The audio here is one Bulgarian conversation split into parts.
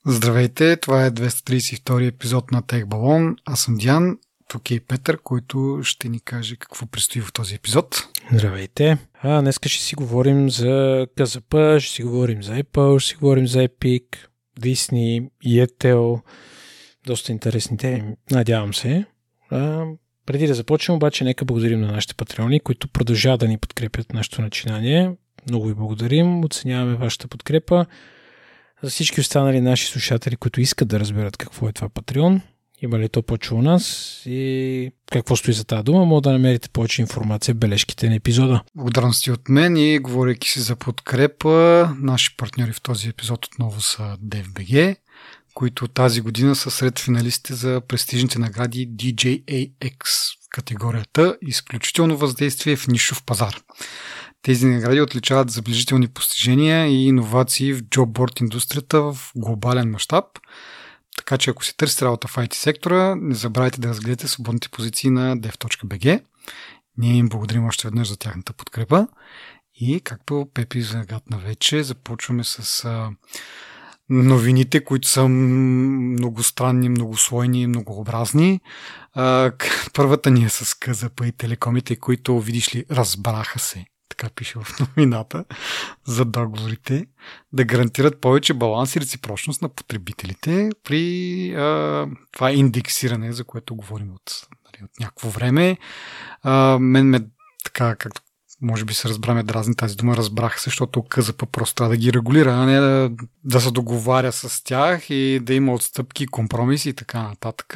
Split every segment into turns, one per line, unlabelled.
Здравейте, това е 232 епизод на Тех Балон. Аз съм Диан, тук е и Петър, който ще ни каже какво предстои в този епизод.
Здравейте. Днеска ще си говорим за КЗП, ще си говорим за Apple, ще си говорим за Epic, Disney, Yetel. Доста интересни теми, надявам се. Преди да започнем, обаче, нека благодарим на нашите патреони, които продължават да ни подкрепят нашето начинание. Много ви благодарим, оценяваме вашата подкрепа. За всички останали наши слушатели, които искат да разберат какво е това Patreon, има ли то почва у нас и какво стои за тази дума, може да намерите повече информация в бележките на епизода.
Благодарности от мен и говорейки си за подкрепа, наши партньори в този епизод отново са DFBG, които тази година са сред финалистите за престижните награди DJAX в категорията Изключително въздействие в нишов пазар. Тези награди отличават забележителни постижения и иновации в джобборд индустрията в глобален мащаб. Така че ако си търсите работа в IT сектора, не забравяйте да разгледате свободните позиции на dev.bg. Ние им благодарим още веднъж за тяхната подкрепа. И както Пепи загадна вече, започваме с новините, които са многостранни, многослойни и многообразни. Първата ни е с КЗП и телекомите, които, видиш ли, разбраха се. Така пише в новината, за договорите, да гарантират повече баланс и реципрочност на потребителите при това индексиране, за което говорим от някакво време. Мен така, както може би се разбраме дразни тази дума, разбраха се, защото КЗП просто трябва да ги регулира, а не да се договаря с тях и да има отстъпки, компромиси и така нататък.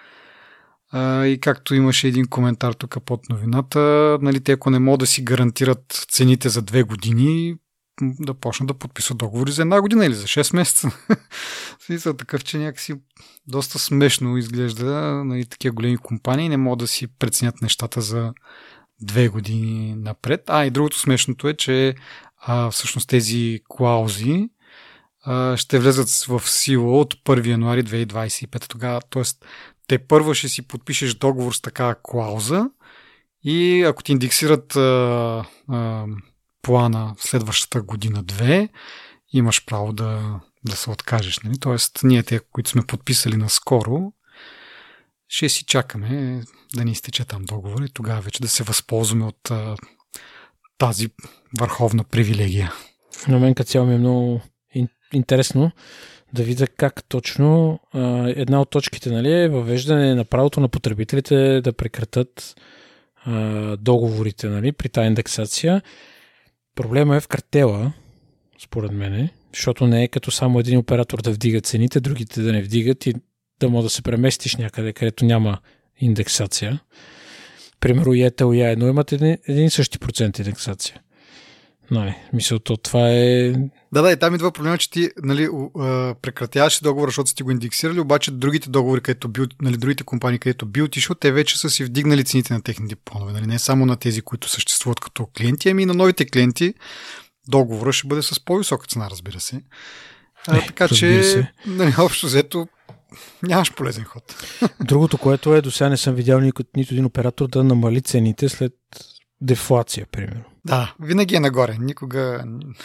И както имаше един коментар тук под новината, нали, те ако не могат да си гарантират цените за 2 години, да почнат да подписват договори за 1 година или за 6 месеца. Смисъл такъв, че някакси доста смешно изглежда, нали, такива големи компании не могат да си преценят нещата за 2 години напред. И другото смешното е, че всъщност тези клаузи ще влезат в сила от 1 януари 2025. Тогава, т.е. те първо ще си подпишеш договор с такава клауза и ако ти индексират плана следващата година-2, имаш право да се откажеш. Нали? Тоест, ние те, които сме подписали наскоро, ще си чакаме да ни изтече там договор и тогава вече да се възползваме от тази върховна привилегия.
На мен като цяло ми е много интересно да видя как точно една от точките, нали, е въвеждане на правото на потребителите да прекратят договорите, нали, при тази индексация. Проблема е в картела, според мене, защото не е като само един оператор да вдига цените, другите да не вдигат и да може да се преместиш някъде, където няма индексация. Примерно Yetel и A1 имат един и същи процент индексация. Мисълто това е...
Да, и там идва проблема, че ти, нали, прекратяваш договора, защото са ти го индексирали, обаче другите договори, нали, другите компании, където би отишъл, те вече са си вдигнали цените на техните планове. Нали, не само на тези, които съществуват като клиенти, ами и на новите клиенти договора ще бъде с по-висока цена, разбира се. Така че, нали, общо взето, нямаш полезен ход.
Другото, което е, до сега не съм видял нито един оператор да намали цените след дефлация, примерно.
Да, винаги е нагоре, никога...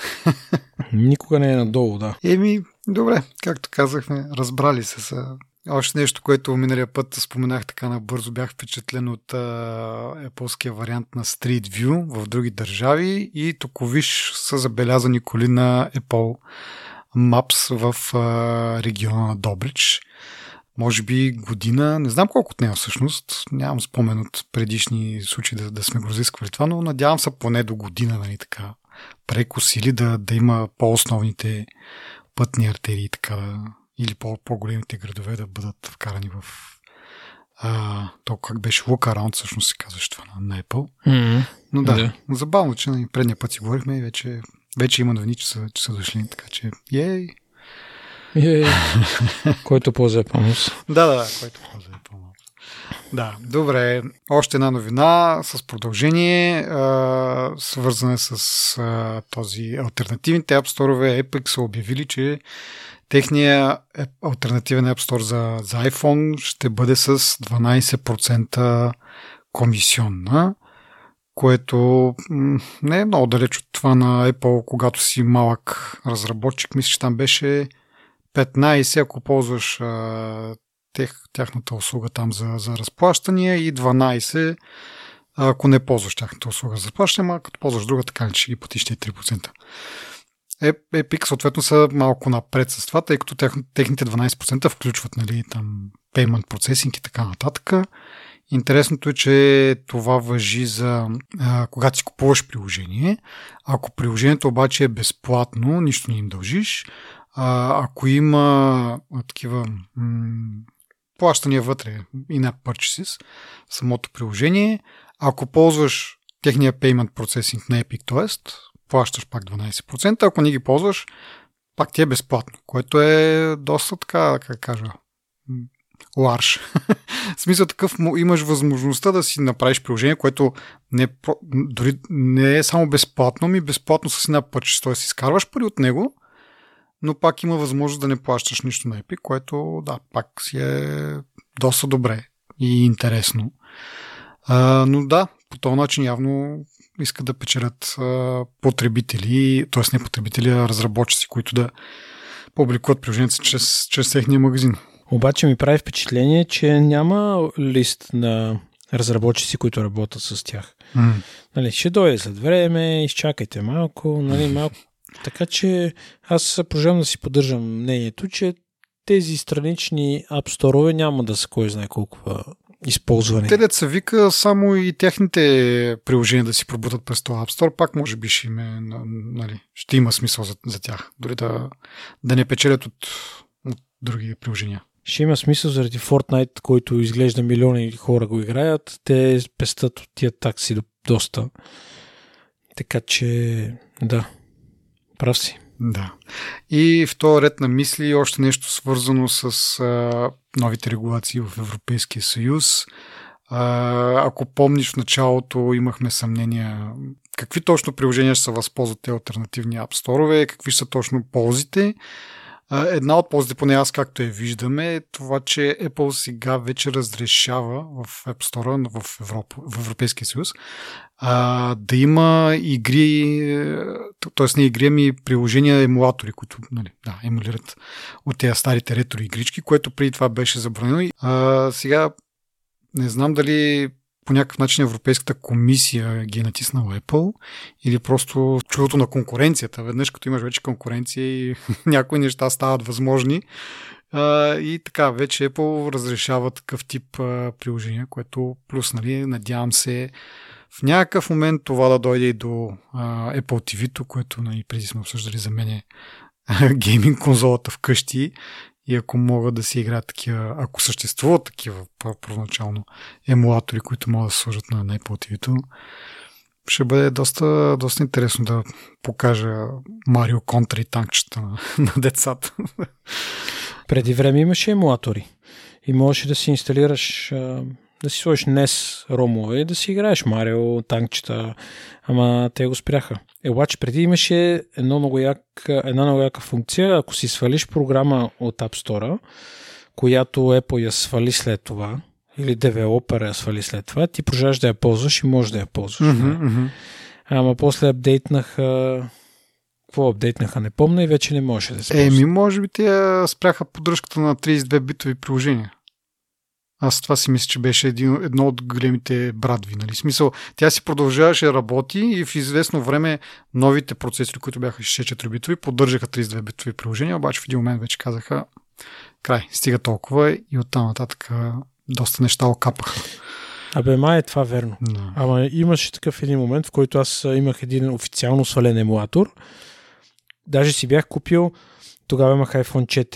Никога не е надолу, да.
Добре, както казахме, разбрали се са. Още нещо, което миналия път споменах така набързо, бях впечатлен от Apple-ския вариант на Street View в други държави и токовиш са забелязани коли на Apple Maps в региона на Добрич. Може би година, не знам колко от нея всъщност, нямам спомен от предишни случаи да сме го разисквали това, но надявам се поне до година, нали, така, прекосили да има по-основните пътни артерии, така, или по-големите градове да бъдат вкарани в то как беше Look Around, всъщност се казваше това на Apple.
Mm-hmm.
Но да, забавно, че предния път си говорихме и вече има новини, че са дошли, така че
който ползва помощ.
Да, който ползва помощ. Да, добре. Още една новина с продължение, свързана с този алтернативните App Store-ове. Epic са обявили, че техния алтернативен App Store за iPhone ще бъде с 12% комисионна, което не е много далеч от това на Apple, когато си малък разработчик. Мисля, че там беше 15, ако ползваш тяхната услуга там за разплащания, и 12, ако не ползваш тяхната услуга за разплащане, ама като ползваш друга, така ли ще ги платиш 3%. Epic съответно са малко напред с това, тъй като техните 12% включват, нали, там payment processing и така нататък. Интересното е, че това важи за когато си купуваш приложение. Ако приложението обаче е безплатно, нищо не им дължиш. Ако има такива плащания вътре, in-app purchases, самото приложение, ако ползваш техния payment processing на Epic, т.е. плащаш пак 12%, ако не ги ползваш, пак ти е безплатно, което е доста така, как кажа, ларш. В смисъл такъв, имаш възможността да си направиш приложение, което дори не е само безплатно, ми безплатно с една пърче, т.е. си изкарваш пари от него, но пак има възможност да не плащаш нищо на Epic, което да, пак си е доста добре и интересно. Но да, по този начин явно искат да печелят потребители, т.е. не потребители, а разработчици, които да публикуват приложението чрез техния магазин.
Обаче ми прави впечатление, че няма лист на разработчици, които работят с тях. Нали, ще дойде след време, изчакайте малко, нали, малко. Така че аз продължавам да си поддържам мнението, че тези странични App Store-ове няма да са кой знае колко използвани.
Те деца вика само и техните приложения да си пробутат през този App Store, пак може би ще има смисъл за тях. Дори да не печелят от други приложения.
Ще има смисъл заради Fortnite, който изглежда милиони хора го играят. Те пестат от тия такси доста. Така че, да, прав си.
Да. И в този ред на мисли още нещо свързано с новите регулации в Европейския съюз. Ако помниш, в началото имахме съмнения какви точно приложения ще се възползват те алтернативни App Store-ове, какви са точно ползите. Една от ползите, поне аз както я виждаме, е това, че Apple сега вече разрешава в App Store в Европейския съюз да има игри, т.е. не игри, ами приложения емулатори, които емулират от тези старите ретро игрички, което преди това беше забранено. Сега не знам дали по някакъв начин Европейската комисия ги е натиснала Apple или просто чудото на конкуренцията. Веднъж като имаш вече конкуренция и някои неща стават възможни. И така, вече Apple разрешава такъв тип приложения, което плюс, надявам се в някакъв момент това да дойде и до Apple TV-то, което преди сме обсъждали за мен гейминг конзолата вкъщи. И ако могат да си играят такива, ако съществуват такива първоначално емулатори, които могат да се сложат на Apple TV-то, ще бъде доста интересно да покажа Марио Контра и танкчета на децата.
Преди време имаше емулатори и можеше да си инсталираш, да си сложиш NES ромове и да си играеш Марио, танкчета, ама те го спряха. Обаче преди имаше една много яка функция, ако си свалиш програма от App Store, която Apple я свали след това, или девелопер я свали след това, ти продължаваш да я ползваш и можеш да я ползваш.
Mm-hmm.
Ама после апдейтнаха, какво апдейтнаха, не помня и вече не можеше да се ползва.
Може би те спряха поддръжката на 32-битови приложения. Аз това си мисля, че беше едно от големите брадви. Нали? В смисъл, тя си продължаваше да работи и в известно време новите процесори, които бяха 64-битови, поддържаха 32-битови приложения, обаче в един момент вече казаха край, стига толкова и оттам нататък доста неща окапаха.
Май е това верно.
No.
Ама имаше такъв един момент, в който аз имах един официално свален емулатор. Даже си бях купил, тогава имах iPhone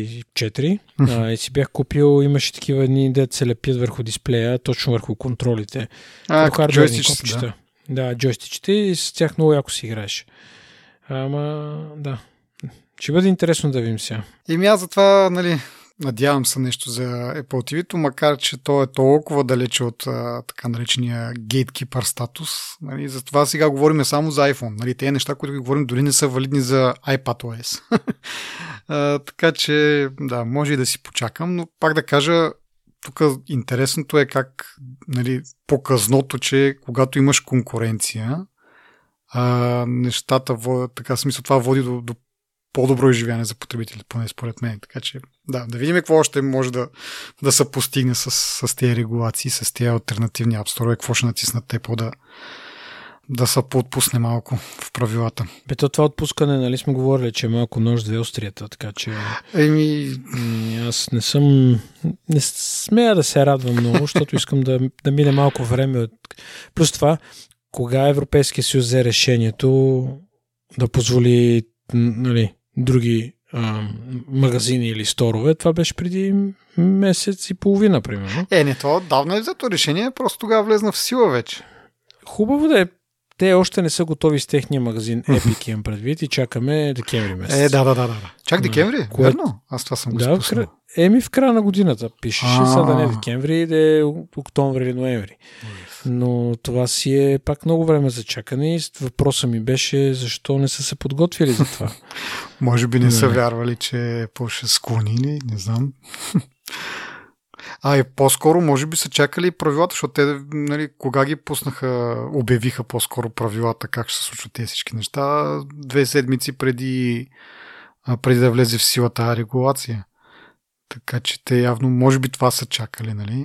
4 и си бях купил, имаше такива едни, де се лепят върху дисплея, точно върху контролите.
Джойстичите.
Да, джойстичите и с тях много яко си играеш. Ама, да. Ще бъде интересно да видим сега.
Аз затова, надявам се нещо за Apple TV-то, макар че то е толкова далече от така наречения gatekeeper статус. Затова сега говорим само за iPhone. Тези неща, които говорим, дори не са валидни за iPadOS. Така че, да, може и да си почакам, но пак да кажа, тук интересното е как показното, че когато имаш конкуренция, нещата, така смисъл, това води до по-добро изживяване за потребителите, поне според мен. Така че, да видим какво още може да се постигне с тези регулации, с тези алтернативни App Store, какво ще натиснат те да се поотпусне малко в правилата.
Бето това отпускане, нали сме говорили, че е малко нож две острията, така че аз не смея да се радвам много, защото искам да мине малко време. Плюс това, кога Европейския съюз взе решението да позволи, нали, други магазини или сторове, това беше преди месец и половина, примерно.
Не, това отдавна е взето решение, просто тогава влезна в сила вече.
Хубаво да е. Те още не са готови с техния магазин Epic, имам предвид, и чакаме декември месец.
Да. Чак декември? Верно? Аз това съм го спуснал.
В края на годината пишеше, сега да не декември, да е октомври или ноември. Но това си е пак много време за чакане и въпросът ми беше защо не са се подготвили за това.
Може би не са вярвали, че Apple ще склонили, не знам. И по-скоро може би са чакали правилата, защото те, нали, кога ги пуснаха, обявиха по-скоро правилата, как ще се случват тези всички неща, 2 седмици преди да влезе в сила тази регулация. Така че те явно, може би това са чакали, нали,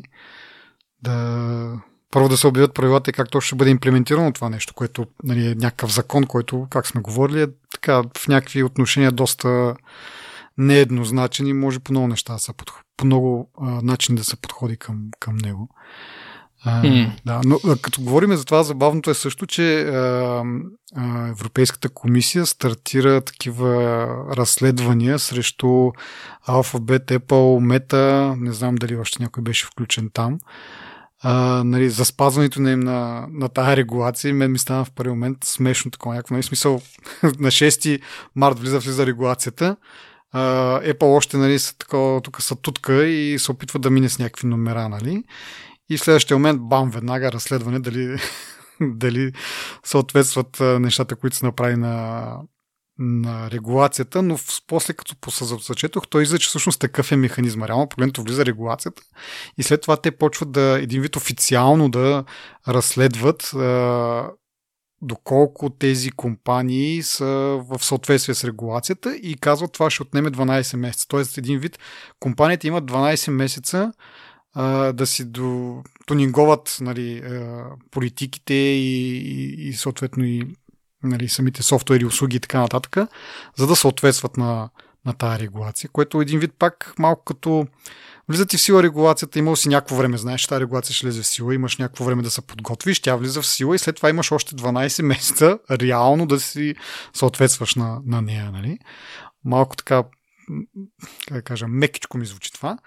първо да се обявят правилата и как то ще бъде имплементирано това нещо, което, нали, е някакъв закон, който, как сме говорили, е така в някакви отношения доста нееднозначен и може по много неща по много начини да се подходи към него. Да, но като говорим за това, забавното е също, че Европейската комисия стартира такива разследвания срещу Alphabet, Apple, Meta, не знам дали още някой беше включен там, нали, за спазването на тази регулация. Мен ми стана в първи момент смешно такова някакво. Нали, смисъл, на 6 март влиза регулацията. Apple още, нали, тук са тутка и се опитва да мине с някакви номера, нали? И в следващия момент, веднага разследване дали съответстват нещата, които са направи на регулацията, но после като зачетох, той излиза, че всъщност такъв е механизма. Реално погледнато влиза регулацията и след това те почват един вид официално да разследват доколко тези компании са в съответствие с регулацията и казват, това ще отнеме 12 месеца. Тоест, един вид, компаниите имат 12 месеца да си тунинговат, нали, политиките и съответно и, нали, самите софтуери, услуги и така нататък, за да съответстват на тази регулация, което един вид пак малко като влиза ти в сила регулацията, имал си някакво време, знаеш, че тази регулация ще влезе в сила, имаш някакво време да се подготвиш, тя влиза в сила и след това имаш още 12 месеца реално да си съответстваш на нея, нали? Малко така, как да кажа, мекичко ми звучи това.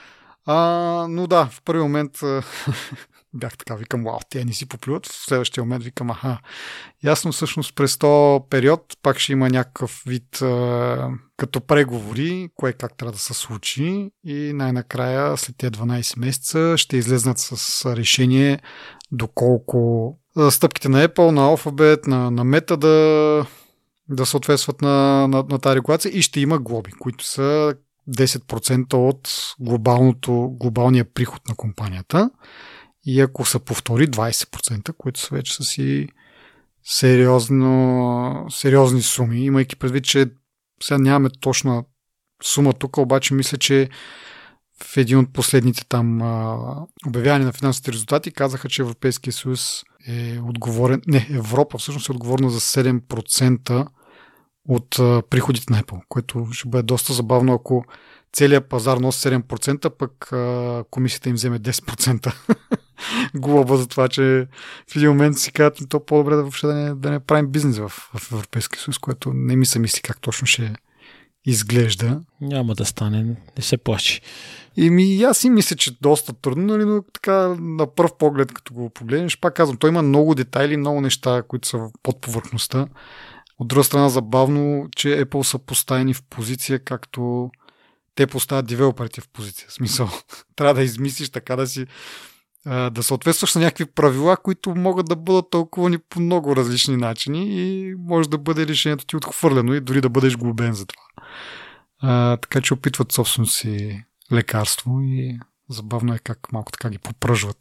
Но да, в първи момент бях така, викам, те не си поплюват. В следващия момент викам, ясно, всъщност през този период пак ще има някакъв вид като преговори, кое как трябва да се случи и най-накрая след тези 12 месеца ще излезнат с решение доколко стъпките на Apple, на Alphabet, на Meta да съответстват на тази регулация и ще има глоби, които са 10% от глобалния приход на компанията. И ако се повтори 20%, които са вече са си сериозни суми, имайки предвид, че сега нямаме точна сума тук, обаче мисля, че в един от последните там обявяване на финансовите резултати казаха, че Европейския съюз е отговорен, Европа всъщност е отговорна за 7% от приходите на Apple, което ще бъде доста забавно, ако целият пазар носи 7%, пък комисията им вземе 10% глоба за това, че в един момент си казват, то по-добре въобще да не правим бизнес в Европейския съюз, което не ми се мисли как точно ще изглежда.
Няма да стане, не се плаши.
Аз си мисля, че доста трудно, нали, но така на пръв поглед, като го погледнеш, пак казвам, той има много детайли, много неща, които са под повърхността. От друга страна забавно, че Apple са поставени в позиция, както те поставят девелоперите в позиция. В смисъл, трябва да измислиш така да съответстваш на някакви правила, които могат да бъдат тълкувани по много различни начини и може да бъде решението ти отхвърлено и дори да бъдеш глобен за това. Така че опитват собствено си лекарство и забавно е как малко така ги попръжват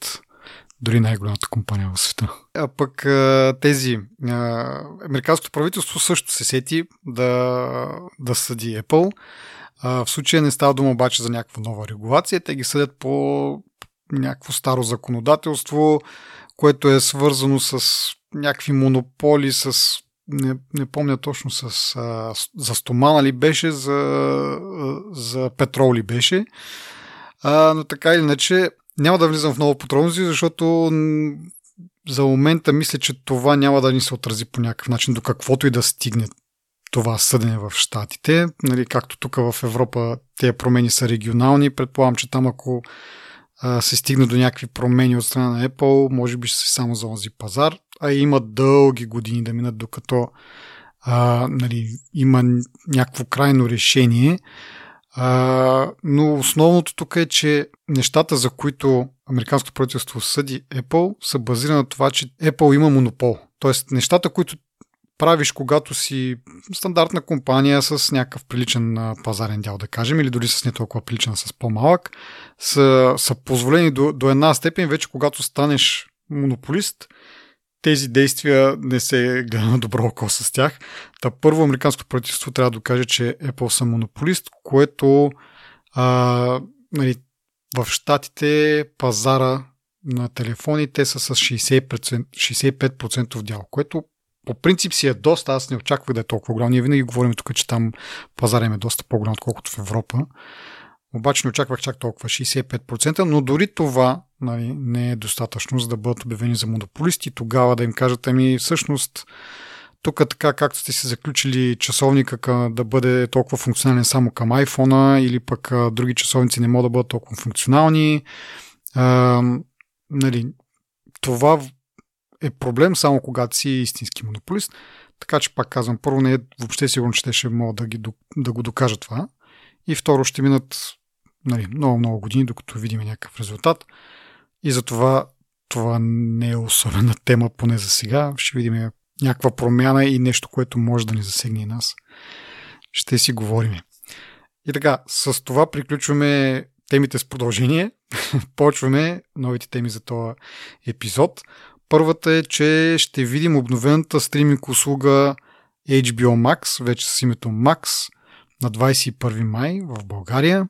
Дори най-голямата компания в света. А пък американското правителство също се сети да съди Apple. В случая не става дума обаче за някаква нова регулация. Те ги съдят по някакво старо законодателство, което е свързано с някакви монополи, не помня точно за стомана ли беше, за петрол ли беше. Но така или иначе няма да влизам в много подробности, защото за момента мисля, че това няма да ни се отрази по някакъв начин до каквото и да стигне това съдене в Щатите. Нали, както тук в Европа тези промени са регионални. Предполагам, че там ако се стигне до някакви промени от страна на Apple, може би ще се само за този пазар, а има дълги години да минат, докато има някакво крайно решение. Но основното тук е, че нещата, за които американското правителство съди Apple, са базирани на това, че Apple има монопол. Тоест, нещата, които правиш, когато си стандартна компания с някакъв приличен пазарен дял, да кажем, или дори с не толкова приличен, с по-малък, са позволени до една степен. Вече когато станеш монополист, тези действия не се гледа на добро око с тях. Първо, американското правителство трябва да докаже, че Apple са монополист, което в Щатите пазара на телефоните са с 65% дял, което по принцип си е доста. Аз не очаквах да е толкова голям. Ние винаги говорим тук, че там пазара им е доста по-голям, отколкото в Европа. Обаче не очаквах чак толкова 65%, но дори това не е достатъчно, за да бъдат обявени за монополисти. Тогава да им кажат, всъщност тук така, както сте си заключили часовника да бъде толкова функционален само към iPhone-а, или пък други часовници не могат да бъдат толкова функционални. Това е проблем само когато си истински монополист. Така че пак казвам, първо не е въобще сигурно, че те ще могат да го докажат това. И второ ще минат много години, докато видим някакъв резултат. И затова това не е особена тема, поне за сега. Ще видим някаква промяна и нещо, което може да ни засегне и нас. Ще си говорим. И така, с това приключваме темите с продължение. Почваме новите теми за този епизод. Първата е, че ще видим обновената стриминг услуга HBO Max, вече с името Max, на 21 май в България.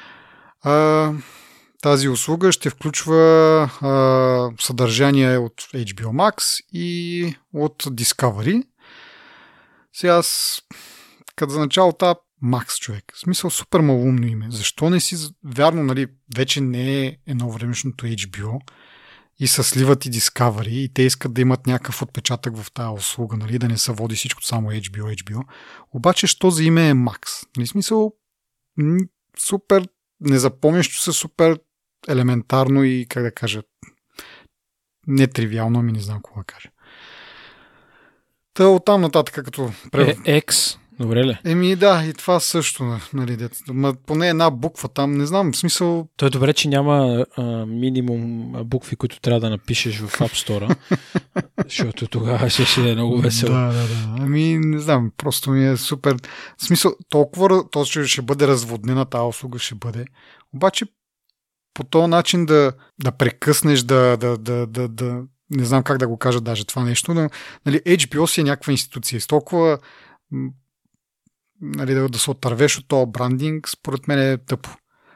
Тази услуга ще включва съдържание от HBO Max и от Discovery. Сега като за начало Max, човек. В смисъл супер малумно име. Защо не си... Вярно, вече не е едновремешното HBO и се сливат и Discovery и те искат да имат някакъв отпечатък в тази услуга, да не се води всичко само HBO. Обаче, що за име е Max? В смисъл супер незапомнящо се, супер елементарно и, как да кажа, нетривиално, не знам какво да кажа. Оттам нататък, като...
X, добре ли?
Да, и това също, поне една буква там, не знам, в смисъл...
То е добре, че няма минимум букви, които трябва да напишеш в App Store, защото тогава ще е много весело.
Да. Не знам, просто ми е супер... В смисъл, толкова ще бъде разводнена тази услуга, ще бъде. Обаче, по този начин да прекъснеш, да не знам как да го кажа даже това нещо, но HBO си е някаква институция. С толкова да се отървеш от този брандинг, според мен е тъпо.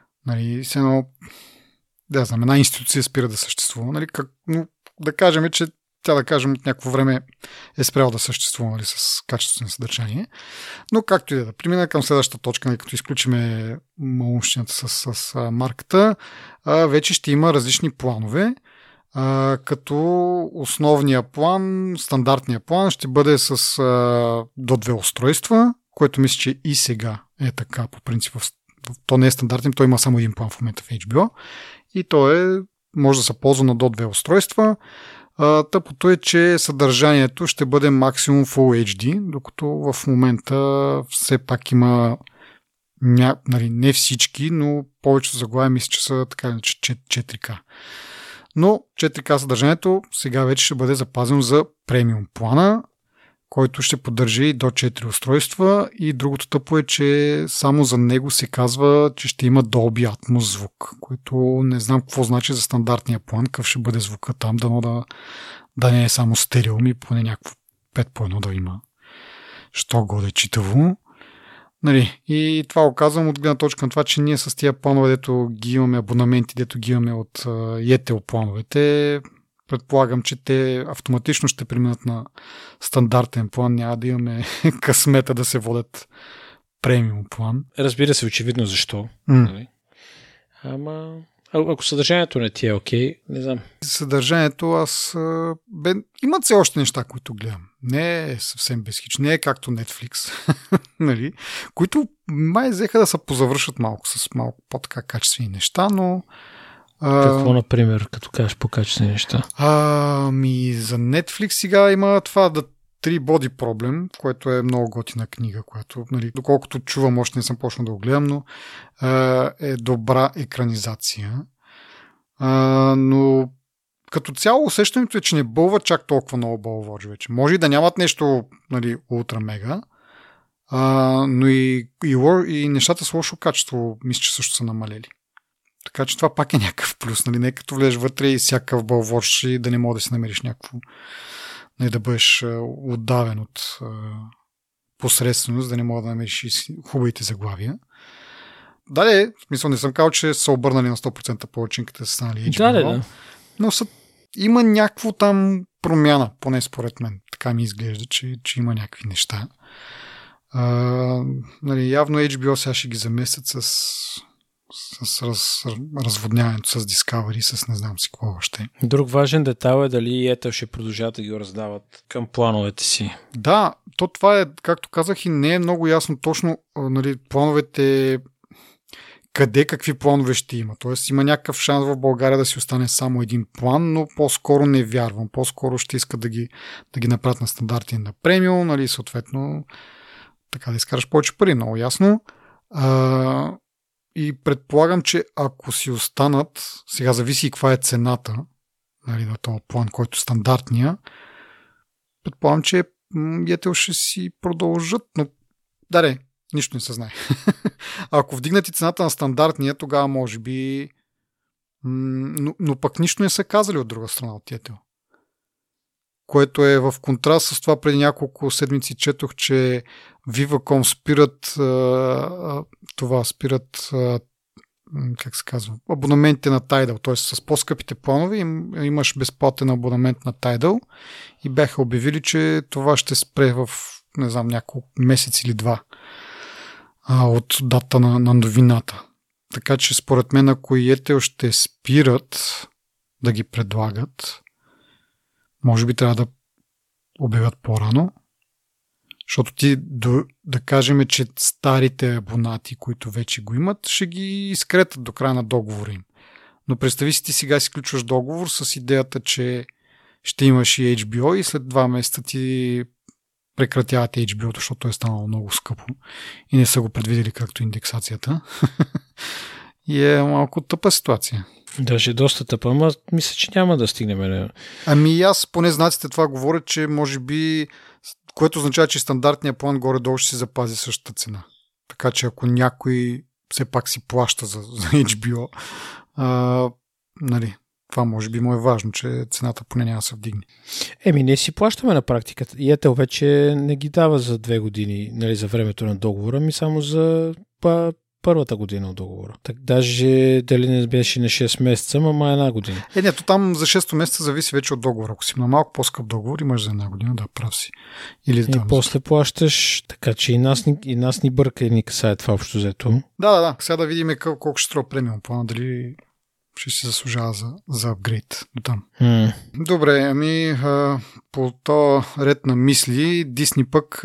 Една институция спира да съществува. Да кажем, че тя от някакво време е спряла да съществува с качествено съдържание. Но както и да премина към следващата точка, като изключиме малумщината с марката, вече ще има различни планове, като основния план, стандартния план ще бъде с до 2 устройства, което мисля, че и сега е така по принцип. То не е стандартен, той има само един план в момента в HBO и то може да се ползва на до 2 устройства. Тъпото е, че съдържанието ще бъде максимум Full HD, докато в момента все пак има не всички, но повечето заглавия мисля, че са така 4K. Но 4K съдържанието сега вече ще бъде запазено за премиум плана, който ще поддържа и до 4 устройства, и другото тъпо е, че само за него се казва, че ще има Dolby Atmos звук, който не знам какво значи за стандартния план, какъв ще бъде звука там, да не е само стерео, ми поне някакво 5:1 да има. Що годе читаво. Нали, и това го казвам от гледна точка на това, че ние с тия планове, дето ги имаме, абонаменти, дето ги имаме от Yetel плановете, предполагам, че те автоматично ще преминат на стандартен план, няма да имаме късмета да се водят премиум план.
Разбира се, очевидно защо. Нали? Ама ако съдържанието не ти е окей, не знам.
Съдържанието имат все още неща, които гледам. Не е съвсем безхич. Не е както Netflix, нали? Които май взеха да се позавършат малко с малко по-така качествени неща, но...
Какво, например, като кажеш по-качествени неща?
За Netflix сега има това Three Body Problem, което е много готина книга, която, нали, доколкото чувам, още не съм почнал да го гледам, но е добра екранизация. Но като цяло усещането е, че не бълва чак толкова много бълводжи вече. Може и да нямат нещо, нали, ултра мега, но и нещата с лошо качество мисля, че също са намалели. Така че това пак е някакъв плюс. Нали? Не като влезеш вътре и всякакъв бълвоч и да не мога да си намериш някакво, не да бъдеш отдавен от посредственост, да не мога да намериш и хубавите заглавия. Дале, в смисъл не съм казал, че са обърнали на 100% повечинката са станали HBO, но има някакво там промяна, поне според мен. Така ми изглежда, че има някакви неща. Нали, явно HBO сега ще ги заместят с разводняването с Discovery, с не знам си какво още.
Друг важен детайл е дали Yetel ще продължат да ги раздават към плановете си.
Да, това е, както казах, и не е много ясно точно, нали, плановете, какви планове ще има. Тоест има някакъв шанс в България да си остане само един план, но по-скоро не вярвам. По-скоро ще искат да ги направят на стандарти и на премиум, нали, съответно така да изкараш повече пари, много ясно. И предполагам, че ако си останат, сега зависи и каква е цената, нали, на този план, който е стандартния, предполагам, че Yetel ще си продължат, но нищо не се знае. Ако вдигнат и цената на стандартния, тогава може би, но пък нищо не са казали от друга страна от Yetel. Което е в контраст с това. Преди няколко седмици четох, че Viva.com спират как се казва, абонаментите на Tidal, т.е. с по-скъпите планове имаш безплатен абонамент на Tidal и бяха обявили, че това ще спре в, не знам, няколко месец или два от дата на новината. Така че според мен, ако Yetel ще спират да ги предлагат, може би трябва да обявят по-рано, защото да кажем, че старите абонати, които вече го имат, ще ги изкретат до края на договора им. Но представи си, ти сега изключваш договор с идеята, че ще имаш и HBO и след 2 месеца ти прекратявате HBO, защото е станало много скъпо и не са го предвидели както индексацията. И е малко тъпа ситуация.
Даже доста тъпа, ама мисля, че няма да стигнем.
Ами аз поне знаците това говорят, че може би, което означава, че стандартният план горе-долу ще си запази същата цена. Така че ако някой все пак си плаща за HBO, нали, това може би му е важно, че цената поне няма да се вдигне.
Не си плащаме на практика. Yetel вече не ги дава за 2 години, нали, за времето на договора, ми само за първата година от договора. Так, даже дали не беше на 6 месеца, ама 1 година.
Нето там за 6 месеца зависи вече от договора. Ако си на малко по-скъп договор, имаш за 1 година, да, прав си. Или
и после плащаш, така че и нас ни бърка и ни касае това общо взето.
Да. Сега да видим колко ще струва премиум плана, дали ще се заслужава за апгрейд до там. Добре, по този ред на мисли, Disney пък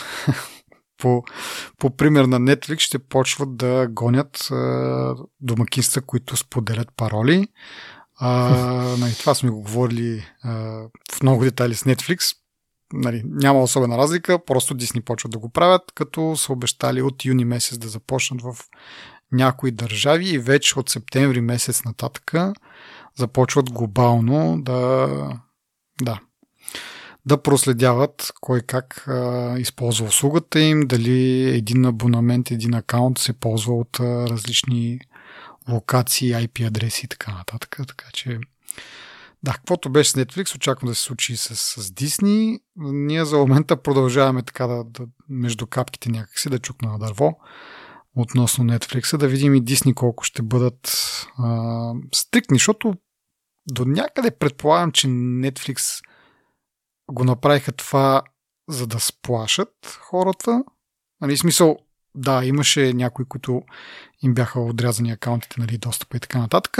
по пример на Netflix ще почват да гонят домакинства, които споделят пароли. Това сме го говорили в много детайли с Netflix. Нали, няма особена разлика, просто Disney почват да го правят, като са обещали от юни месец да започнат в някои държави и вече от септември месец нататък започват глобално да да проследяват кой как използва услугата им, дали един абонамент, един акаунт се ползва от различни локации, IP адреси и така нататък. Така че да, каквото беше с Netflix, очаквам да се случи с Disney. Ние за момента продължаваме така да между капките някакси да чукна на дърво относно Netflix, да видим и Disney колко ще бъдат стрикни, защото до някъде предполагам, че Netflix го направиха това, за да сплашат хората. Нали, смисъл, да, имаше някои, които им бяха отрязани акаунтите, нали, достъпа и така нататък.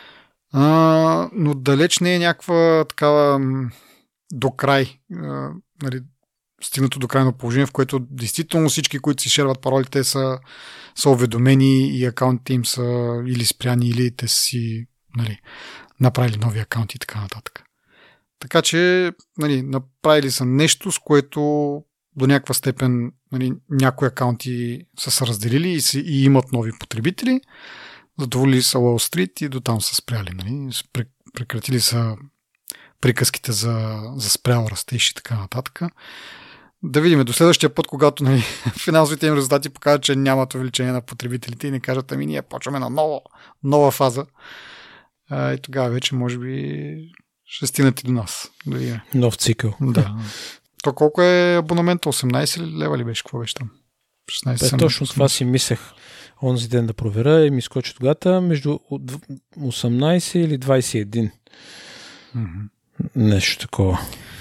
Но далеч не е някаква такава до край, нали, стигнато до крайно положение, в което действително всички, които си шерват паролите, са уведомени и акаунтите им са или спряни, или те си, нали, направили нови акаунти и така нататък. Така че, нали, направили са нещо, с което до някаква степен, нали, някои акаунти са се разделили и имат нови потребители, задоволили са Wall Street и до там са спряли. Нали. Прекратили са приказките за спрял растеж и така нататък. Да видим до следващия път, когато, нали, финансовите им резултати покажат, че нямат увеличение на потребителите и не кажат, ами ние почваме на нова фаза. И тогава вече може би ще стигнат и до нас. Да видим.
Нов цикъл.
Да. То колко е абонамента? 18 лева ли беше? Какво беше там? 16,
точно това си мислех онзи ден да проверя и ми скочи тогава между 18 или 21.
Mm-hmm.
Нещо такова.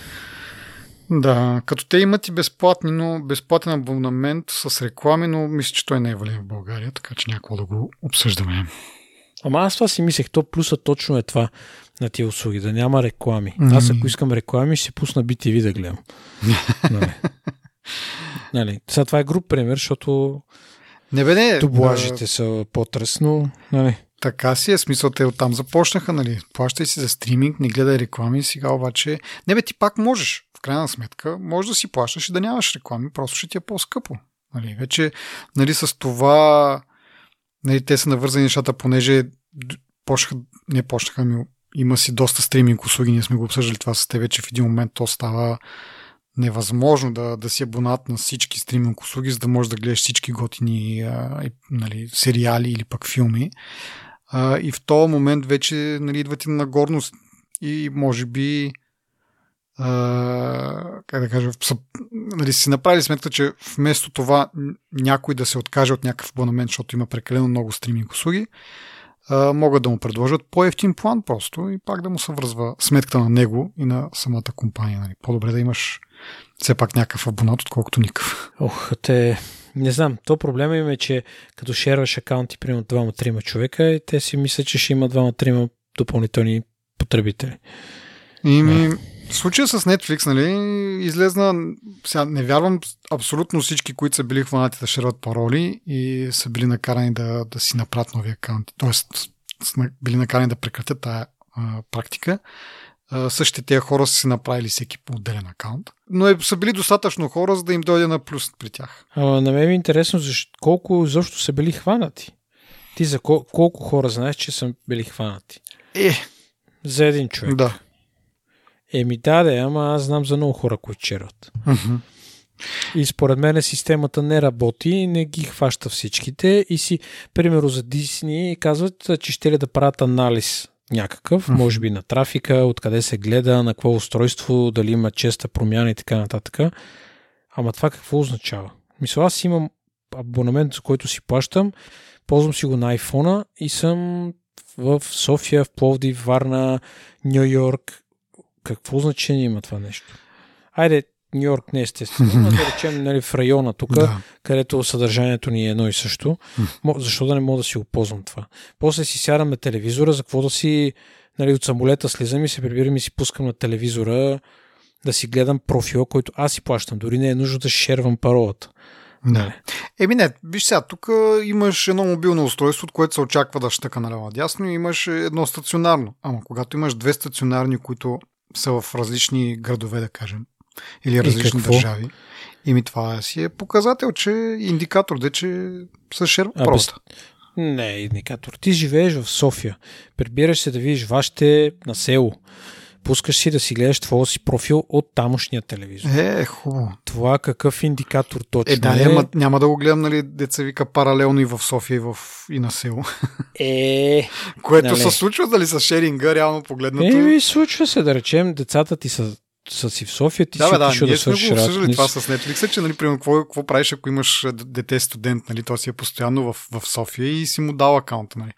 Да, като те имат и безплатен абонамент с реклами, но мисля, че той не е вален в България, така че някакво да го обсъждаме.
Ама аз това си мислех, то плюса точно е това на тия услуги, да няма реклами. Аз ако искам реклами, ще си пусна BTV да гледам. Нали. Сега това е груб пример, защото дублажите са по-тръсно. Нали.
Така си е, смисъл, те оттам започнаха, нали. Плащай си за стриминг, не гледай реклами, сега обаче... Не бе, ти пак можеш, в крайна сметка, можеш да си плащаш и да нямаш реклами, просто ще ти е по-скъпо. Нали. Вече, нали, с това... Нали, те са навързани нещата, понеже има си доста стриминг услуги, ние сме го обсъждали това с те, вече в един момент то става невъзможно да си абонат на всички стриминг услуги, за да можеш да гледаш всички готини нали, сериали или пък филми. И в този момент вече, нали, идвате на горност и може би как да кажа, нали, си направили сметка, че вместо това някой да се откаже от някакъв абонамент, защото има прекалено много стриминг услуги, могат да му предложат по-евтин план просто и пак да му се връзва сметката на него и на самата компания. Нали. По-добре да имаш все пак някакъв абонат, отколкото никакъв.
Не знам, то проблема им е, че като шерваш акаунти, примерно 2-3 човека, и те си мислят, че ще има 2-3 допълнителни потребители.
В случая с Netflix, нали, излезна, сега не вярвам абсолютно всички, които са били хванати да шерват пароли и са били накарани да си направят нови акаунти, т.е. били накарани да прекратят тая практика. Същите тези хора са си направили всеки по отделен акаунт, но са били достатъчно хора, за да им дойде на плюс при тях.
На мен е интересно, колко защо са били хванати. Ти за колко хора знаеш, че са били хванати? За един човек.
Да.
Ама аз знам за много хора, които черват.
Uh-huh.
И според мен системата не работи, не ги хваща всичките и си, примерно за Disney, казват, че ще ли да правят анализ някакъв, може би на трафика, откъде се гледа, на какво устройство, дали има честа промяна и така нататък. Ама това какво означава? Мисля, аз имам абонамент, за който си плащам, ползвам си го на iPhone-а и съм в София, в Пловдив, Варна, Ню Йорк. Какво значение има това нещо? Айде, Ню Йорк не е естествено, но да речем, нали, в района тук, където съдържанието ни е едно и също. Защо да не мога да си го ползвам това? После си сядам на телевизора, за какво да си, нали, от самолета слизам и се прибирам и си пускам на телевизора да си гледам профила, който аз си плащам. Дори не е нужно да шервам паролата.
Не. Не, виж сега, тук имаш едно мобилно устройство, от което се очаква да щъка наляво дясно и имаш едно стационарно. Ама когато имаш две стационарни, които са в различни градове, да кажем, или различни държави, това си е показател, че индикатор, че са шерва просто.
Не, индикатор. Ти живееш в София, прибираш се да видиш вашите на село. Пускаш си да си гледаш твоя си профил от тамошния телевизор.
Хубаво.
Това какъв индикатор точно
да, няма да го гледам, нали, деца вика паралелно и в София и на село. Което
нали,
се случва, дали с шеринга, реално погледнато.
Случва се, да речем, децата ти са си в София, ти си отишъл да свършиш
работа.
Ние сме го
обсъждали това с Netflix, че, нали, примерно, какво правиш, ако имаш дете студент, нали, то си е постоянно в София и си му дал акаунта, нали.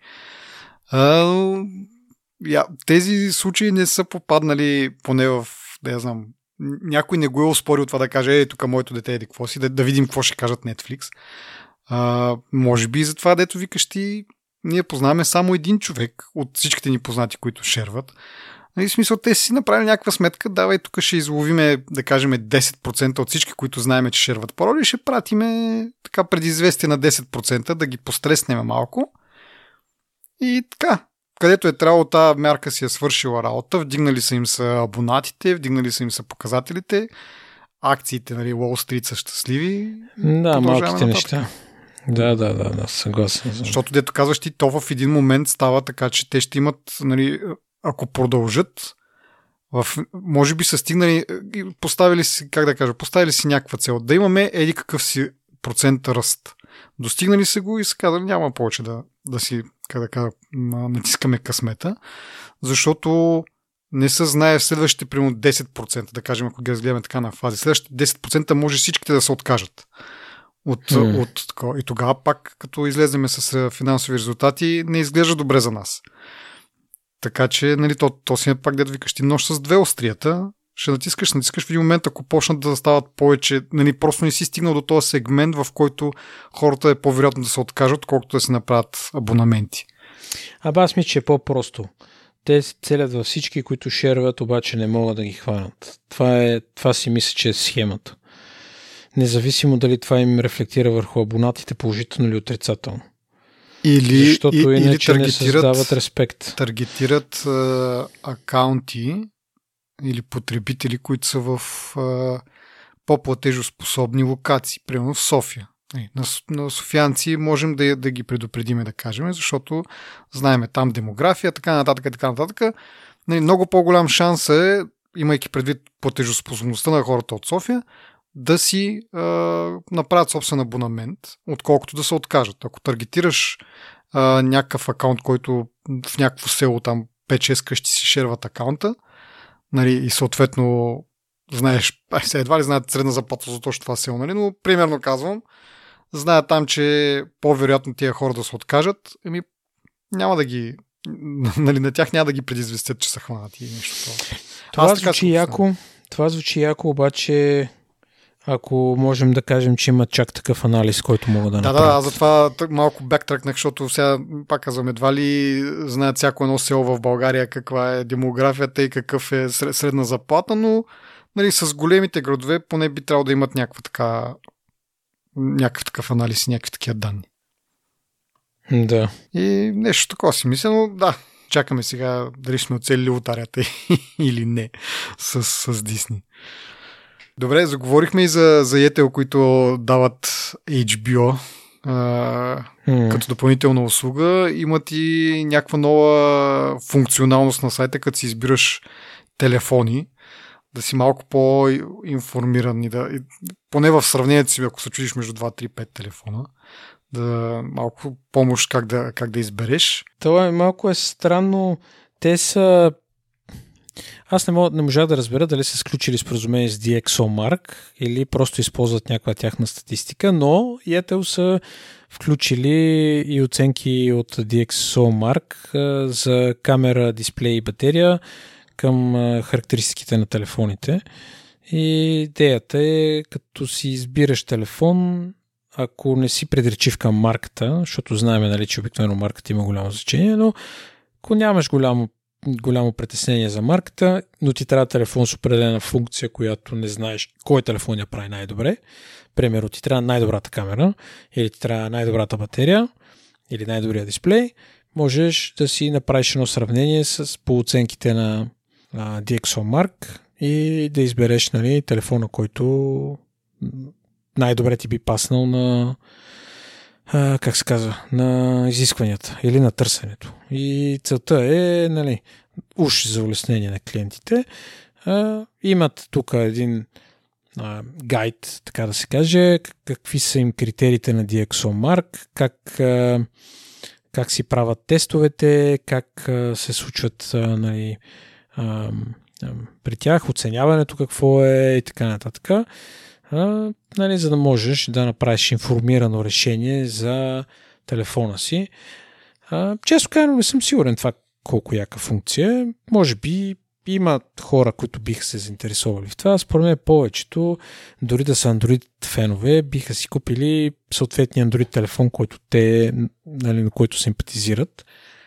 Тези случаи не са попаднали поне в, да я знам, някой не го е оспорил това да каже, тук моето дете еди какво си, да видим какво ще кажат Netflix. Може би за това, дето викаш ти, ние познаваме само един човек от всичките ни познати, които шерват. В смисъл, те си направили някаква сметка, давай тук ще изловиме, да кажем, 10% от всички, които знаеме, че шерват пароли, и ще пратиме така предизвестие на 10%, да ги постреснем малко. И така, където е трябвало, тази мярка си е свършила работа, вдигнали са им са абонатите, вдигнали са им са показателите, акциите, нали, Wall Street са щастливи.
Да, малките неща. Да, съгласен.
Защото, дето казваш ти, то в един момент става така, че те ще имат, нали, ако продължат, може би са стигнали, поставили си някаква цел, да имаме еди какъв си процент ръст. Достигнали се го и са казали, няма повече да си, натискаме късмета, защото не се знае в следващите примерно 10%, да кажем, ако ги разгледаме така на фази, следващите 10% може всичките да се откажат. И тогава пак, като излеземе с финансови резултати, не изглежда добре за нас. Така че, нали, то си пак да викаш ти нож с две острията, ще натискаш в един момент, ако почнат да стават повече, нали, просто не си стигнал до този сегмент, в който хората е по-вероятно да се откажат, колкото да си направят абонаменти.
Аз мисля, че е по-просто. Те целят във всички, които шерват, обаче не могат да ги хванат. Това си мисля, че е схемата. Независимо дали това им рефлектира върху абонатите положително или отрицателно. Защото иначе не създават респект.
Таргетират акаунти или потребители, които са в по-платежоспособни локации, примерно в София. На софиянци можем да ги предупредиме, да кажем, защото знаеме там демография, така нататък. Много по-голям шанс е, имайки предвид платежоспособността на хората от София, да си направят собствен абонамент, отколкото да се откажат. Ако таргетираш някакъв акаунт, който в някакво село там 5-6 къщи си шерват акаунта, нали, и съответно знаеш, едва ли знаят средна заплата за точно това село, нали, но примерно казвам, знаят там, че по-вероятно тия хора да се откажат, няма да ги, нали, на тях няма да ги предизвестят, че са хванати и нещо това.
Това звучи яко, обаче ако можем да кажем, че има чак такъв анализ, който мога да направя.
Да, затова малко бектръкнах, защото сега пак казвам, едва ли знаят всяко едно село в България каква е демографията и какъв е средна заплата, но, нали, с големите градове поне би трябвало да имат някакъв такъв анализ и някакви такива данни.
Да.
И нещо такова си мисля, но да, чакаме сега дали сме оцелили лотарията или не с Дисни. Добре, заговорихме и за Yetel, които дават HBO като допълнителна услуга. Имат и някаква нова функционалност на сайта, като си избираш телефони, да си малко по-информиран и поне в сравнението си, ако се чудиш между 2, 3, 5 телефона, да малко помощ как да избереш.
Това малко е странно. Те са... Аз не можах да разбера дали са сключили споразумение с DxOMark или просто използват някаква тяхна статистика, но Yetel са включили и оценки от DxOMark за камера, дисплей и батерия към характеристиките на телефоните. И идеята е, като си избираш телефон, ако не си предречив към марката, защото знаем, нали, че обикновено марката има голямо значение, но ако нямаш голямо притеснение за марката, но ти трябва телефон с определена функция, която не знаеш кой телефон я прави най-добре. Примерно, ти трябва най-добрата камера, или ти трябва най-добрата батерия, или най-добрия дисплей, можеш да си направиш едно сравнение по оценките на DxOMark и да избереш, нали, телефона, който най-добре ти би паснал на на изискванията или на търсенето. И целта е, нали, уж за улеснение на клиентите. Имат тук един гайд, така да се каже, какви са им критериите на DxOMark, как си правят тестовете, как се случват нали, при тях, оценяването какво е и така нататък. Нали, за да можеш да направиш информирано решение за телефона си. Често казано не съм сигурен това колко яка функция. Може би има хора, които биха се заинтересовали в това. Според мен повечето, дори да са Android фенове, биха си купили съответния Android телефон, който нали, на който симпатизират.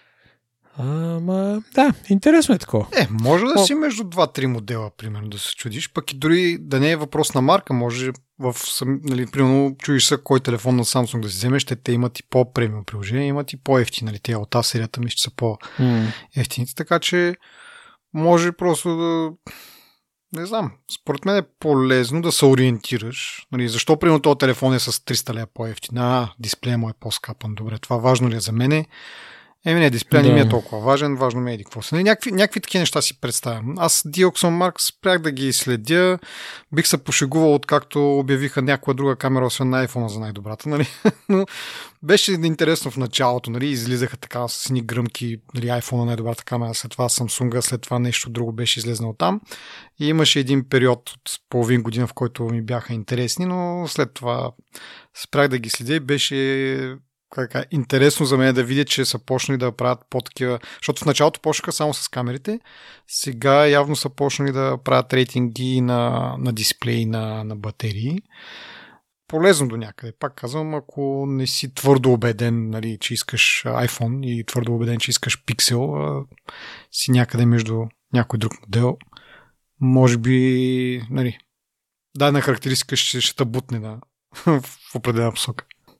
Да, интересно е такова.
Може да си между 2-3 модела, примерно, да се чудиш, пък и дори да не е въпрос на марка, може нали, примерно, чудиш се кой телефон на Samsung да си вземеш, те имат и по-премиум приложения, имат и по-ефтини, нали, те от тази серията мисля, че са по-ефтините, така че може просто да, не знам, според мен е полезно да се ориентираш, нали, защо примерно този телефон е с 300 лева по-ефтин, дисплея му е по-скапан, добре, това важно ли е за мене? Не, дисплея не ми е толкова важен, важно ми е какво са. Някакви такива неща си представям. Аз DxOMark спрях да ги следя, бих се пошегувал откакто обявиха някоя друга камера, освен на iPhone за най-добрата, нали? Но беше интересно в началото, нали? Излизаха така с едни гръмки, нали? iPhone най-добрата камера, след това Samsung, след това нещо друго беше излезнало там. И имаше един период от половин година, в който ми бяха интересни, но след това спрях да ги следя и беше интересно за мен да видя, че са почнали да правят по-такива, защото в началото почнаха само с камерите, сега явно са почнали да правят рейтинги на дисплеи на батерии. Полезно до някъде. Пак казвам, ако не си твърдо убеден, нали, че искаш iPhone и твърдо убеден, че искаш Pixel, си някъде между някой друг модел, може би, нали, дадена характеристика ще те бутне в определена посока.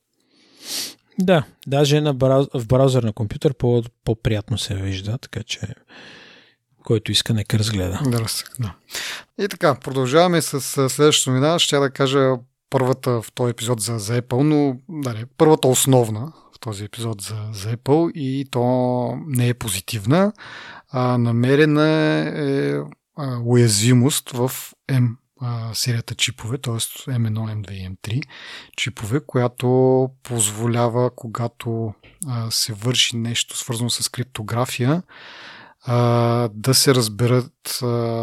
Да, даже в браузър на компютър по-приятно се вижда, така че който иска, нека разгледа.
Да. И така, продължаваме с следващата новина. Ще да кажа първата в този епизод за Apple, но първата основна в този епизод за Apple и то не е позитивна. Намерена е уязвимост в серията чипове, т.е. M1, M2 и M3 чипове, която позволява, когато се върши нещо свързано с криптография, да се разберат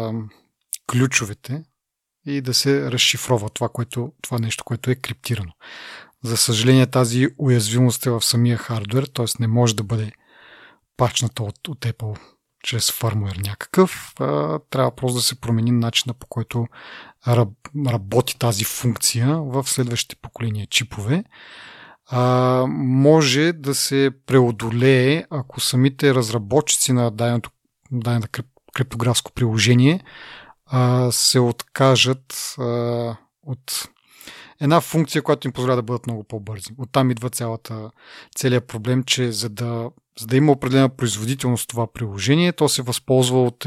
ключовете и да се разшифрова това нещо, което е криптирано. За съжаление, тази уязвимост е в самия хардуер, т.е. не може да бъде пачната от Apple чрез фърмуер някакъв. Трябва просто да се промени начина, по който работи тази функция в следващите поколения чипове. Може да се преодолее, ако самите разработчици на даденото криптографско приложение се откажат от една функция, която им позволява да бъдат много по-бързи. Оттам идва целият проблем, че за да има определена производителност това приложение, то се възползва от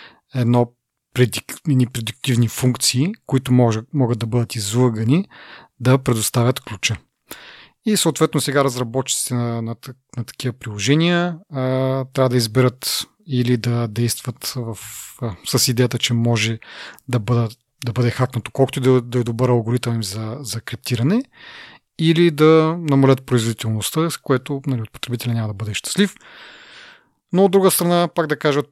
предиктивни функции, които могат да бъдат излъгани да предоставят ключа. И съответно сега разработчиците на такива приложения трябва да изберат или да действат с идеята, че може да бъде хакнато, колкото да е добър алгоритъм за криптиране, или да намалят производителността, с което от потребителя няма да бъде щастлив. Но от друга страна, пак да кажа,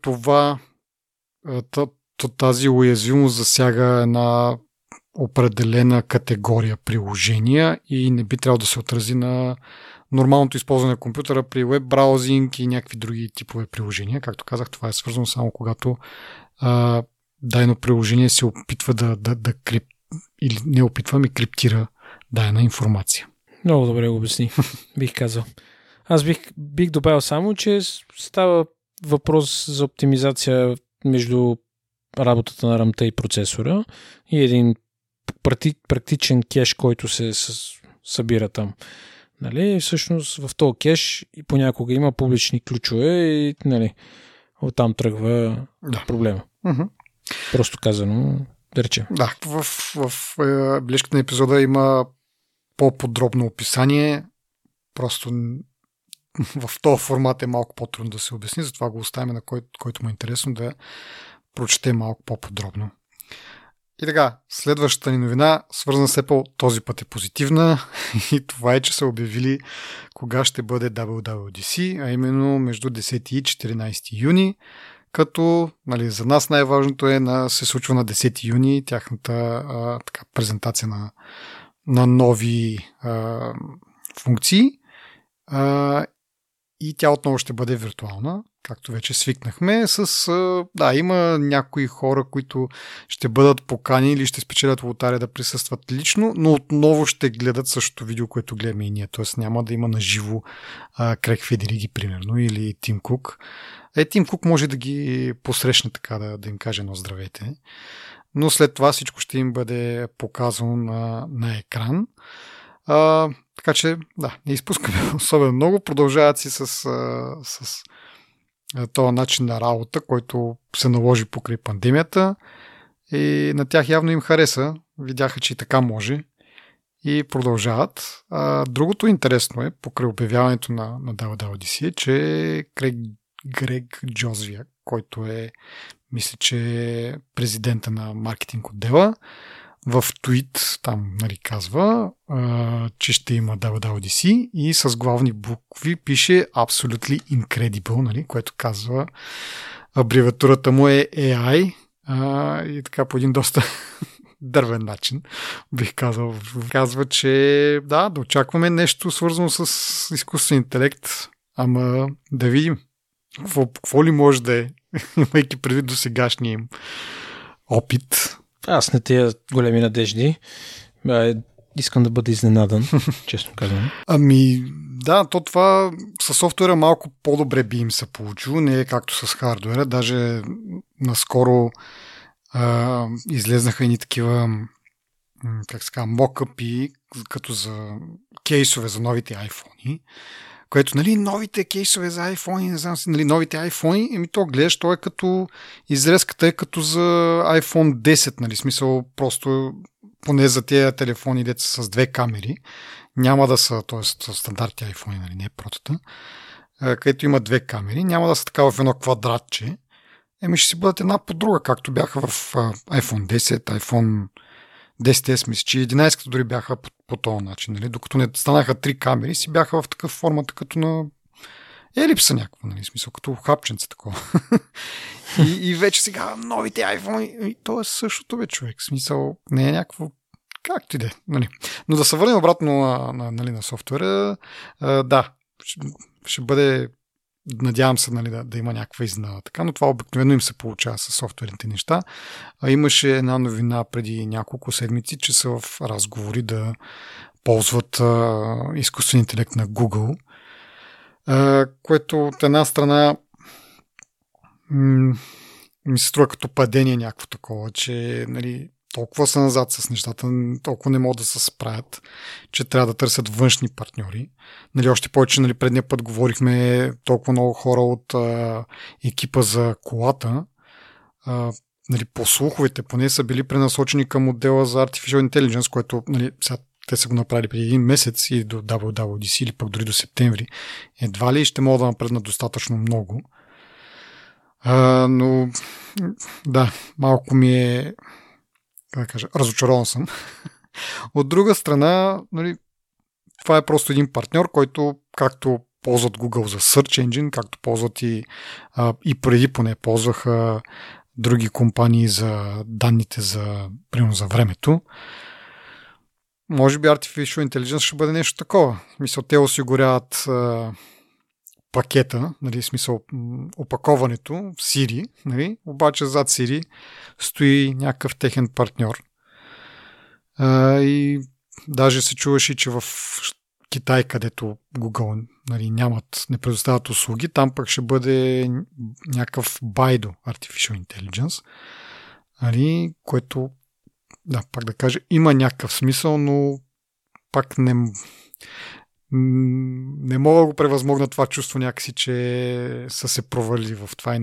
тази уязвимост засяга една определена категория приложения и не би трябвало да се отрази на нормалното използване на компютъра при веб браузинг и някакви други типове приложения. Както казах, това е свързано само когато дадено приложение се опитва или не опитва, криптира дадена информация.
Много добре го обясни, бих казал. Аз бих добавил само, че става въпрос за оптимизация между работата на рамта и процесора и един практичен кеш, който се събира там. Нали? Всъщност в този кеш и понякога има публични ключове и оттам тръгва проблема. Uh-huh. Просто казано, да речем.
Да, в бележката на епизода има по-подробно описание. Просто в този формат е малко по-трудно да се обясни, затова го оставяме на който му е интересно да прочете малко по-подробно. И така, следващата ни новина, свързана с Apple, този път е позитивна и това е, че са обявили кога ще бъде WWDC, а именно между 10 и 14 юни, като за нас най-важното се случва на 10 юни тяхната презентация на нови функции и тя отново ще бъде виртуална, както вече свикнахме. Има някои хора, които ще бъдат покани или ще спечелят лотария да присъстват лично, но отново ще гледат същото видео, което гледаме и ние. Т.е. няма да има наживо Крейг Федериги, примерно, или Тим Кук. Тим Кук може да ги посрещне така, да им каже едно здравейте. Но след това всичко ще им бъде показано на екран. Така че, не изпускаме особено много. Продължават си с този начин на работа, който се наложи покрай пандемията. И на тях явно им хареса. Видяха, че и така може. И продължават. Другото интересно е, покрай обявяването на WWDC, че Грег Джозвия, който мисля, че е президента на маркетинг отдела, в твит там казва, че ще има WWDC и с главни букви пише Absolutely Incredible, което казва, абревиатурата му е AI и така по един доста дървен начин, бих казал. Казва, че да очакваме нещо свързано с изкуствен интелект, ама да видим какво ли може да е, имайки предвид до сегашния им опит.
Аз на тия големи надежди искам да бъда изненадан, честно казвам.
Това със софтуера малко по-добре би им се получило, не е както с хардуера. Даже наскоро излезнаха едни такива мокъпи, като за кейсове за новите iPhone-и, което, новите кейсове за iPhone, не знам си, новите iPhone, то гледаш, то е като изрезката е като за iPhone 10, смисъл просто поне за тези телефони, деца с две камери, няма да са, т.е. стандартни iPhone, не е протата, където има две камери, няма да са така в едно квадратче, ще си бъдат една по друга, както бяха в iPhone 10, iPhone 10S, мисля, че 11 дори бяха по този начин, докато не станаха три камери, си бяха в такъв формата като на елипса някаква, смисъл, като хапченце такова. и вече сега новите iPhone, то е същото бе, човек, смисъл, не е някакво, както и да е, Но да се върнем обратно на софтуера, ще бъде, надявам се, да има някаква изненада така, но това обикновено им се получава с софтуерните неща. Имаше една новина преди няколко седмици, че са в разговори да ползват изкуствен интелект на Google, което от една страна ми се струва като падение някакво такова, че толкова са назад с нещата, толкова не могат да се справят, че трябва да търсят външни партньори. Още повече, предния път говорихме толкова много хора от екипа за колата. По слуховете поне са били пренасочени към отдела за Artificial Intelligence, което сега те са го направили преди един месец и до WWDC или пък дори до септември. Едва ли ще могат да напреднат достатъчно много. Но малко ми е разочарован съм. От друга страна, това е просто един партньор, който както ползват Google за Search Engine, както ползват и преди поне ползваха други компании за данните примерно за времето. Може би Artificial Intelligence ще бъде нещо такова. Мисля, те осигуряват пакета, смисъл опаковането в Siri, обаче зад Siri стои някакъв техен партньор. И даже се чуваше, че в Китай, където Google не предоставят услуги, там пък ще бъде някакъв Baidu Artificial Intelligence, което пак да кажа, има някакъв смисъл, но пак не мога да го превъзмогна това чувство някакси, че са се провалили в това и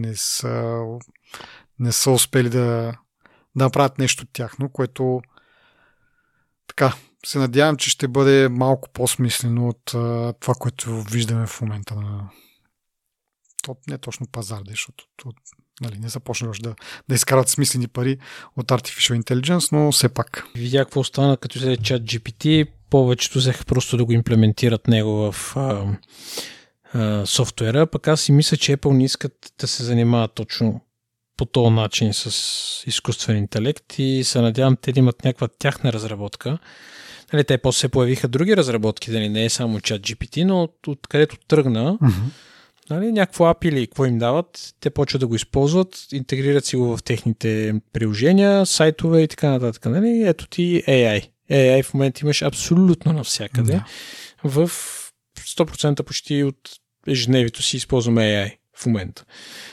не са успели да направят нещо тяхно, което така се надявам, че ще бъде малко по-смислено от това, което виждаме в момента на не точно пазар, защото нали, не започнеш да изкарат смислени пари от Artificial Intelligence, но все пак.
Видя какво стана, като се чат GPT, повечето взеха просто да го имплементират него в софтуера, пък аз си мисля, че Apple не искат да се занимават точно по този начин с изкуствен интелект и се надявам те да имат някаква тяхна разработка. Нали, те после се появиха други разработки, дали не е само чат GPT, но откъдето тръгна, нали, някакво API или какво им дават, те почват да го използват, интегрират си го в техните приложения, сайтове и така нататък. Нали? Ето ти AI. AI в момента имаш абсолютно навсякъде. В 100% почти от ежедневието си използваме AI в момента.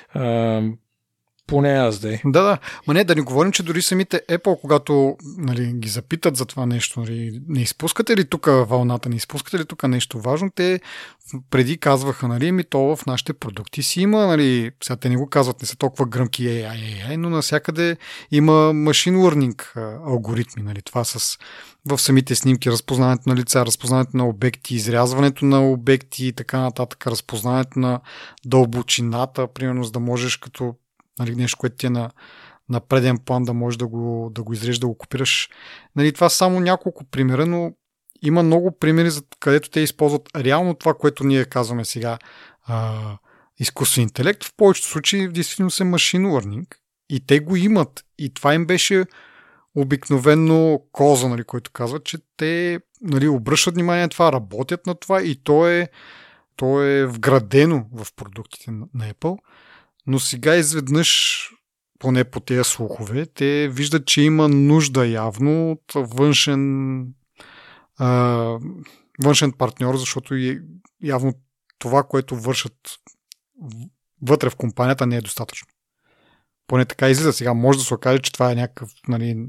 Поне аз да е.
Да. Ма не, да не говорим, че дори самите Apple, когато нали, ги запитат за това нещо, нали, не изпускате ли тук вълната, не изпускате ли тук нещо важно, те преди казваха, нали, то в нашите продукти си има, нали, сега те не го казват, не са толкова гръмки AI, но навсякъде има machine learning алгоритми, нали, това в самите снимки, разпознаването на лица, разпознаването на обекти, изрязването на обекти и така нататък, разпознаването на дълбочината, примерно, за да можеш като нали, нещо, което ти е на преден план да можеш да го изрежеш, да го копираш. Нали, това са само няколко примера, но има много примери, където те използват реално това, което ние казваме сега изкуствен интелект. В повечето случаи действително се machine learning и те го имат. И това им беше обикновено коза, нали, който казва, че те нали, обръщат внимание на това, работят на това и то е вградено в продуктите на Apple. Но сега изведнъж, поне по тези слухове, те виждат, че има нужда явно от външен партньор, защото явно това, което вършат вътре в компанията, не е достатъчно. Поне така излиза. Сега може да се окаже, че това е някакъв нали,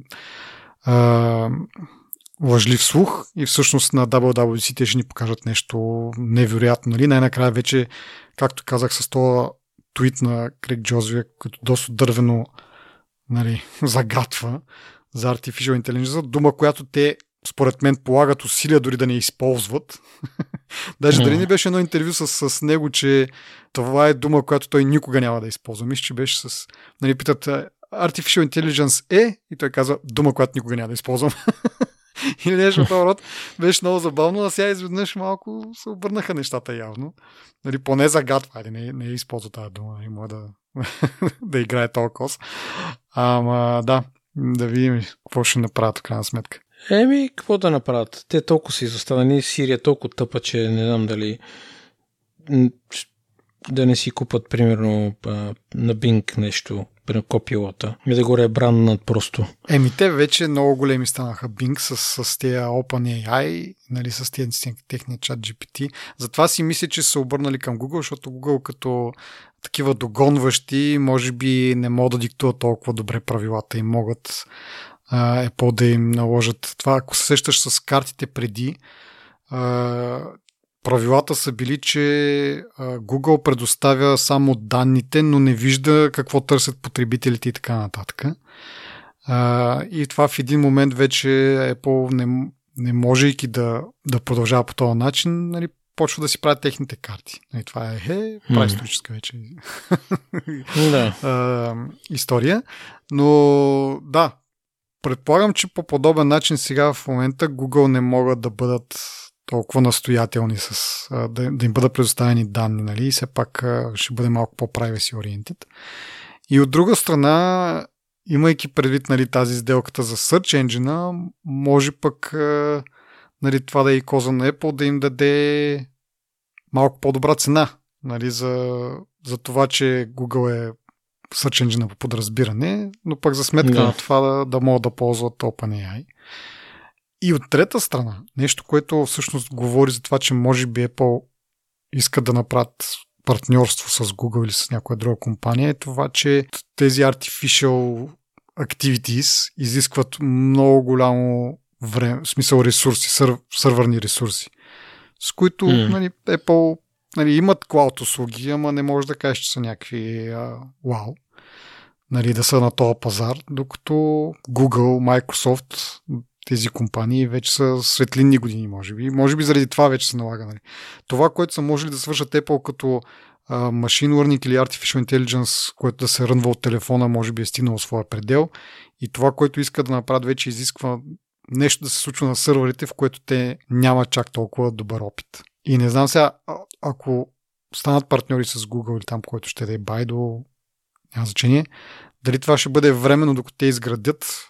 лъжлив слух и всъщност на WWDC те ще ни покажат нещо невероятно. Нали? Най-накрая вече, както казах, с това твит на Крейг Джозвия, който доста дървено нали, загатва за Artificial Intelligence, дума, която те според мен полагат усилия дори да не използват. Даже дали не беше едно интервю с него, че това е дума, която той никога няма да използва. Мисля, че беше нали, питат Artificial Intelligence и той казва дума, която никога няма да използвам. Или нещо това род. Беше много забавно, а сега изведнъж малко се обърнаха нещата явно. Нали, поне загатва, не използва тази дума, не може да играе толкова. Ама да видим какво ще направят в крайна сметка.
Какво да направят? Те толкова са изостанали, Сирия е толкова тъпа, че не знам дали да не си купат, примерно, на Bing нещо, на копилота. И да го ребраннат просто.
Те вече много големи станаха Bing с тия OpenAI, нали, с техния чат GPT. Затова си мисля, че са обърнали към Google, защото Google като такива догонващи, може би не могат да диктуват толкова добре правилата и могат Apple да им наложат това. Ако се сещаш с картите преди, правилата са били, че Google предоставя само данните, но не вижда какво търсят потребителите и така нататък. И това в един момент вече Apple не можейки да продължава по този начин, нали, почва да си правят техните карти. И това е праисторическа вече история. Но да, предполагам, че по подобен начин сега в момента Google не могат да бъдат толкова настоятелни да им бъдат предоставени данни, нали? И все пак ще бъде малко по-privacy oriented. И от друга страна, имайки предвид нали, тази сделката за Search Engine, може пък нали, това да е и коза на Apple да им даде малко по-добра цена нали, за това, че Google е Search Engine по подразбиране, но пък за сметка на това да могат да ползват OpenAI. И от трета страна, нещо, което всъщност говори за това, че може би Apple иска да направят партньорство с Google или с някоя друга компания, е това, че тези artificial activities изискват много голямо време, в смисъл ресурси, сървърни ресурси, с които нали, Apple нали, имат клауд услуги, ама не може да кажеш, че са някакви вау, нали, да са на този пазар, докато Google, Microsoft тези компании вече са светлинни години, може би. Може би заради това вече се налага. Нали. Това, което са можели да свършат Apple като machine learning или artificial intelligence, което да се рънва от телефона, може би е стигнало своя предел. И това, което искат да направят, вече изисква нещо да се случва на сървърите, в което те няма чак толкова добър опит. И не знам сега, ако станат партньори с Google или там, който ще да е Baidu, няма значение, дали това ще бъде временно, докато те изградят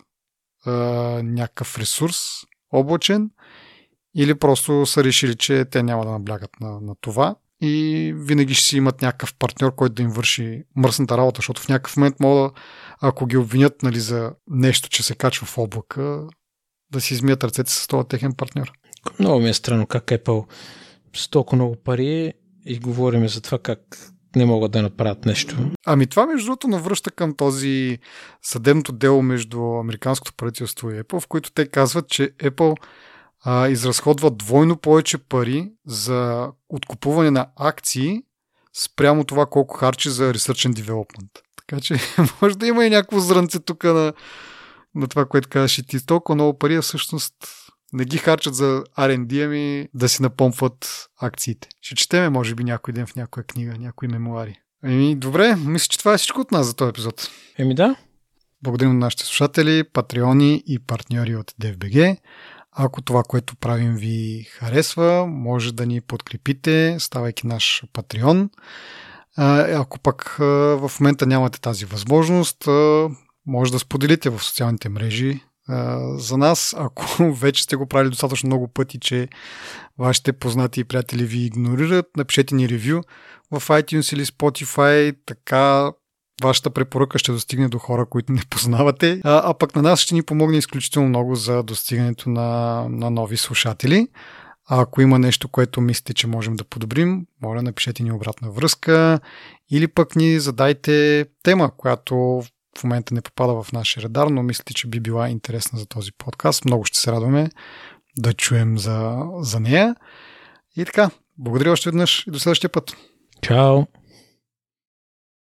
някакъв ресурс облачен, или просто са решили, че те няма да наблягат на това и винаги ще си имат някакъв партньор, който да им върши мръсната работа, защото в някакъв момент могат, ако ги обвинят, нали, за нещо, че се качва в облака, да си измият ръцете с този техен партньор.
Много ми е странно как Apple с толкова много пари и говорим за това как не могат да направят нещо.
Ами това между другото навръща към този съдебното дело между американското правителство и Apple, в които те казват, че Apple изразходва двойно повече пари за откупуване на акции спрямо това колко харчи за Research and Development. Така че може да има и някакво зрънце тук на това, което казваш и ти. Толкова много пари, всъщност не ги харчат за R&D, ами да си напомпват акциите. Ще четеме, може би, някой ден в някоя книга, някои мемуари. Добре, мисля, че това е всичко от нас за този епизод.
Да.
Благодарим на нашите слушатели, патреони и партньори от DFBG. Ако това, което правим, ви харесва, може да ни подкрепите, ставайки наш патреон. Ако пък в момента нямате тази възможност, може да споделите в социалните мрежи за нас. Ако вече сте го правили достатъчно много пъти, че вашите познати и приятели ви игнорират, напишете ни ревю в iTunes или Spotify, така вашата препоръка ще достигне до хора, които не познавате, а пък на нас ще ни помогне изключително много за достигането на нови слушатели. А ако има нещо, което мислите, че можем да подобрим, моля, напишете ни обратна връзка или пък ни задайте тема, която в момента не попада в нашия радар, но мислите, че би била интересна за този подкаст. Много ще се радваме да чуем за нея. И така, благодаря още веднъж и до следващия път.
Чао!